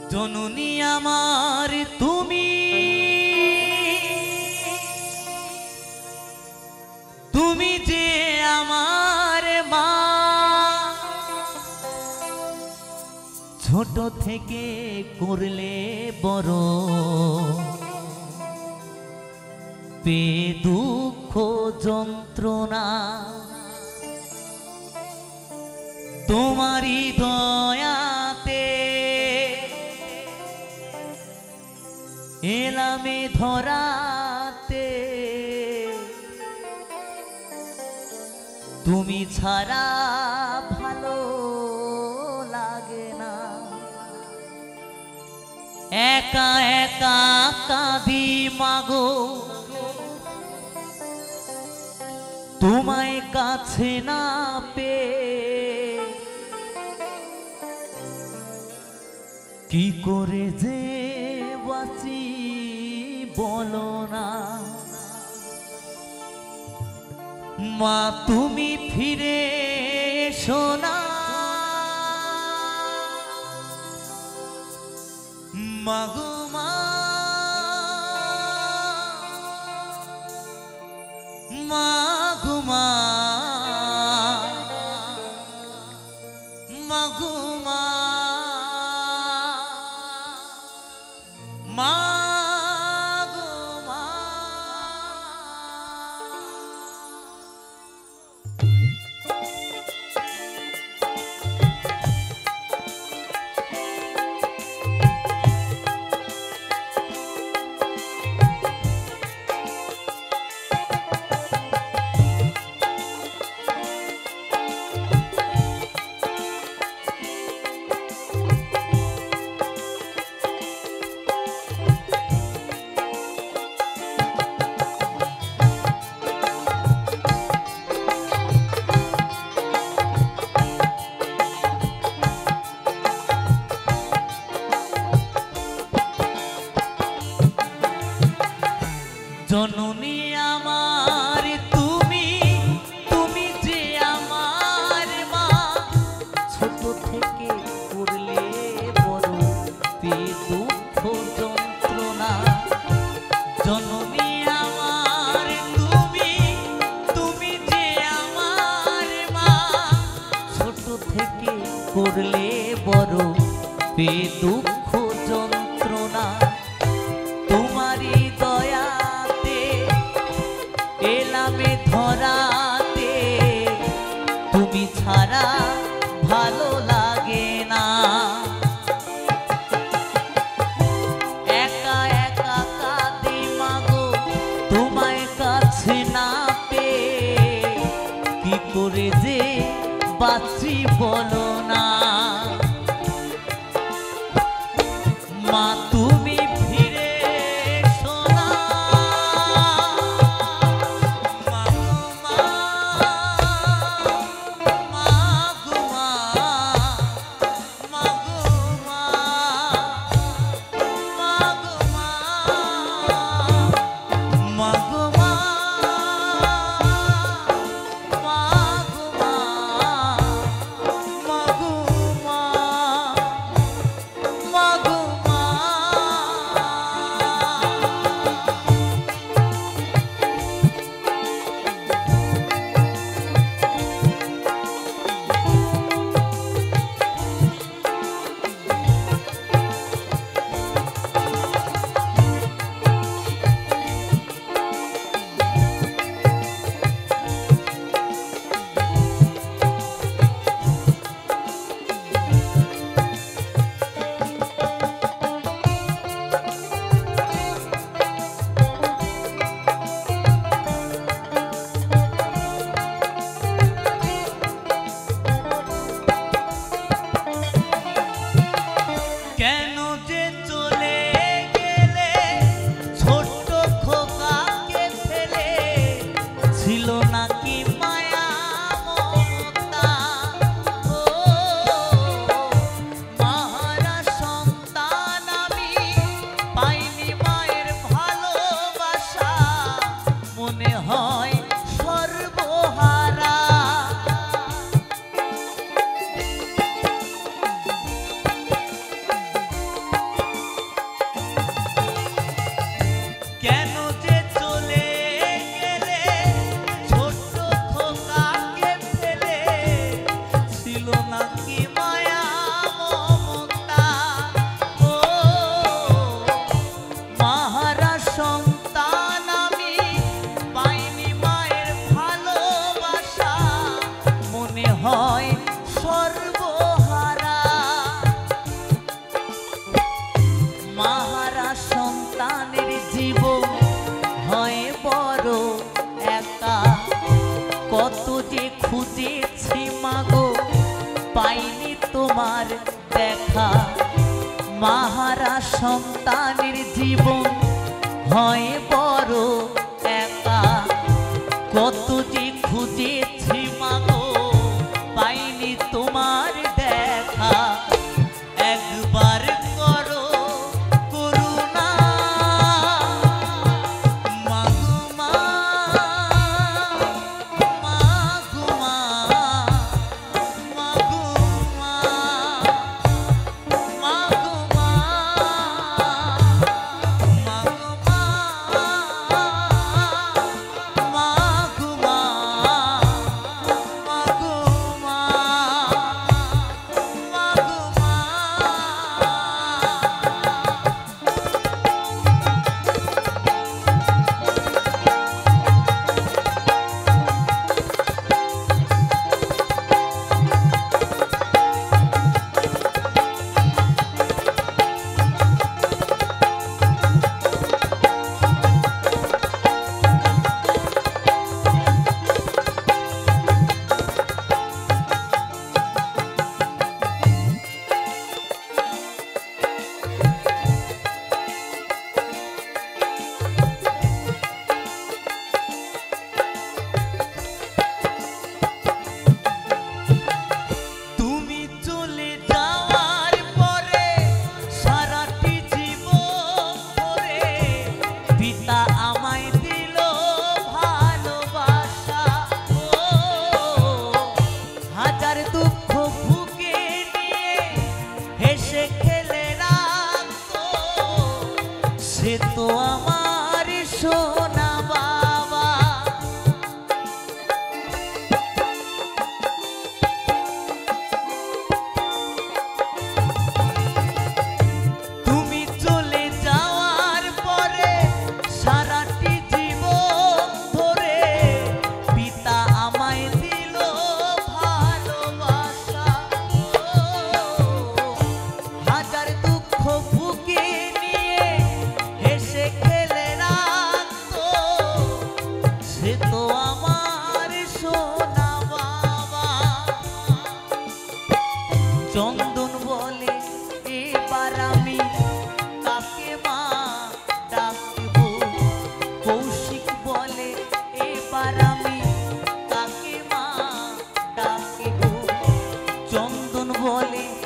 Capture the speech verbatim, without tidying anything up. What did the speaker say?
জননী আমার তুমি, তুমি যে আমার মা, ছোট থেকে করলে বড়, পে দুঃখ যন্ত্রণা, তোমারই দয়াতে এলামে ধরাতে, তুমি ছাড়া ভালো লাগে না। একা একা কাঁদি মাগো, তোমায় কাছে না পেয়ে, কি করে যে বাঁচি বলো না। মা তুমি ফিরে এসো না, মাগো মা, মাগো মা, মাগো মা, মাগো মা। জননী আমার তুমি, তুমি যে আমার মা, ছোট থেকে করলে বড়, পে দুঃখ যন্ত্রণা। জননী আমার তুমি, তুমি যে আমার মা, ছোট থেকে করলে বড়, পে দুঃখ যন্ত্রণা, তোমারই দয়া এলামে ধরাতে, তুমি ছাড়া ভালো লাগে না। একা একা কাঁদি মাগো, তোমায় কাছে না পেয়ে, কি করে যে বাঁচি বলো না। মা তুমি ফিরে এসো না, মা নাকি মায়া মমতা ও মাহারা সন্তান আমি পাইনি মায়ের ভালোবাসা মনে হয় সর্বহারা মাহারা সন্তানের জীবন হয় বড় একা কত যে খুঁজেছি মাগো পাইনি তোমার দেখা মাহারা সন্তানের জীবন হয় বড় একা কত যে খুঁজেছি মাগো পাইনি তোমার দেখা একবার করো করুণা মাগো মা মাগো মা মাগো মা মাগো মা মাগো মা মাগো মা মাগো মা মাগো মা তুমি চলে যাওয়ার পরে সারাটি জীবন ধরে পিতা আমায় দিল ভালোবাসা ও হাজার দুঃখ বুকে নিয়ে হেসে খেলে রাখতো সে তো আমার সোনা বাবা তুমি চলে যাওয়ার পরে সারাটি জীবন ধরে পিতা আমায় দিল ভালোবাসা হাজার দুঃখ বুকে নিয়ে হেসে খেলে রাখতো সে তো আমার সোনা বাবা চন্দন বলে এবার আমি কাকে মা ডাকব কৌশিক বলে এবার আমি কাকে মা ডাকব চন্দন বলে